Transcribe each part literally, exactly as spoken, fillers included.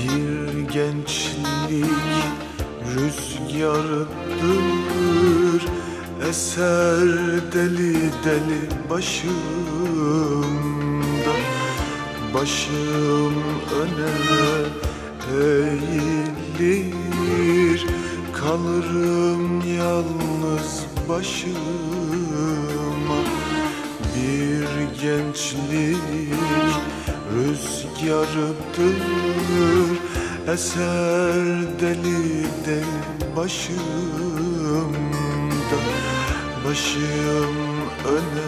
Bir gençlik rüzgarıdır, eser deli deli başımda. Başım öne eğilir, kalırım yalnız başıma. Bir gençlik rüzgarıdır, eser deli deli başımda. Başım öne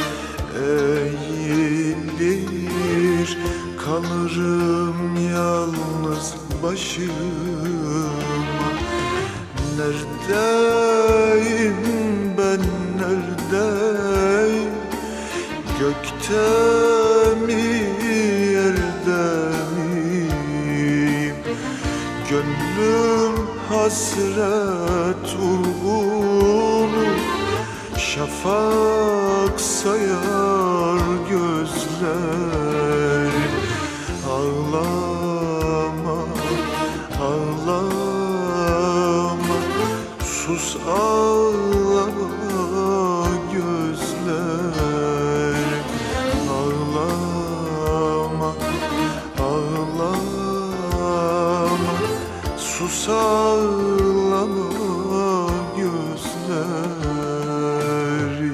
eğilir, kalırım yalnız başıma. Neredeyim ben, neredeyim? Gökte mi, yerde miyim? Gönlüm hasret ulgunu, şafak sayar gözlerim. Ağlama, ağlama, sus ağlama gözlerim. Ağlama, ağlama, sus ağlama gözlerim.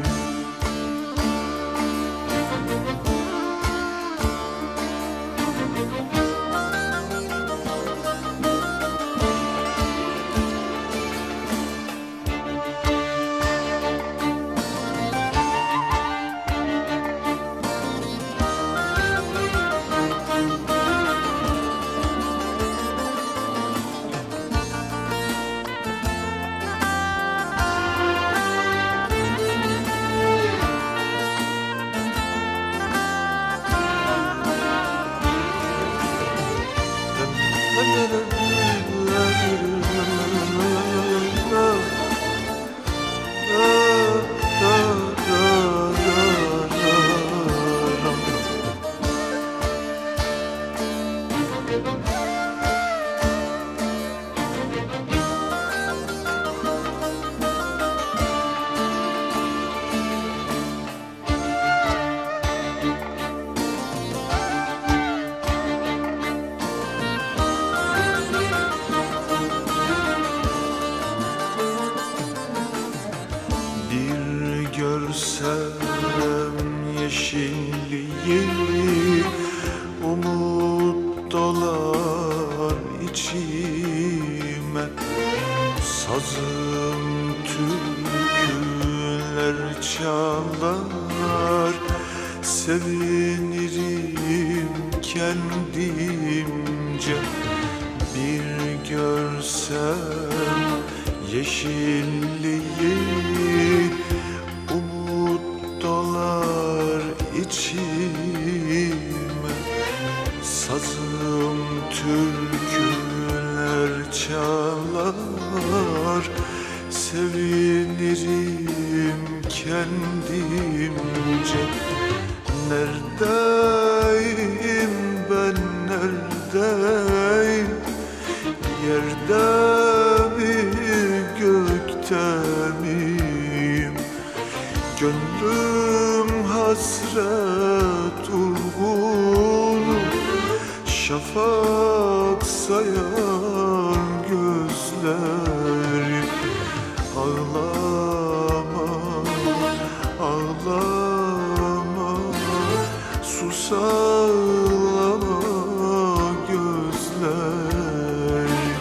Görsem yeşilliği, umut dolar içime. Sazım türküler çalar, sevinirim kendimce. Bir görsem yeşilliği, dolar içime. Sazım türküler çalar, sevinirim kendimce. Neredeyim ben, neredeyim? Yerde mi, gökte miyim? Gönlüm hasret ulgunu, şafak sayar gözlerim. Ağlama, ağlama, sus ağlama gözlerim.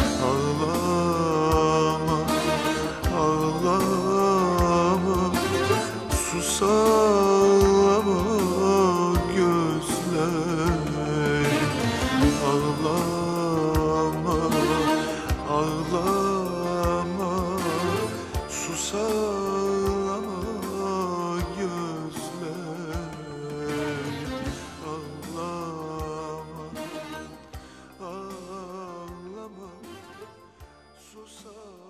Ağlama, ağlama, sus ağlama gözlerim. Ağlama, ağlama, sus ağlama gözlerim. Ağlama, ağlama, sus ağlama.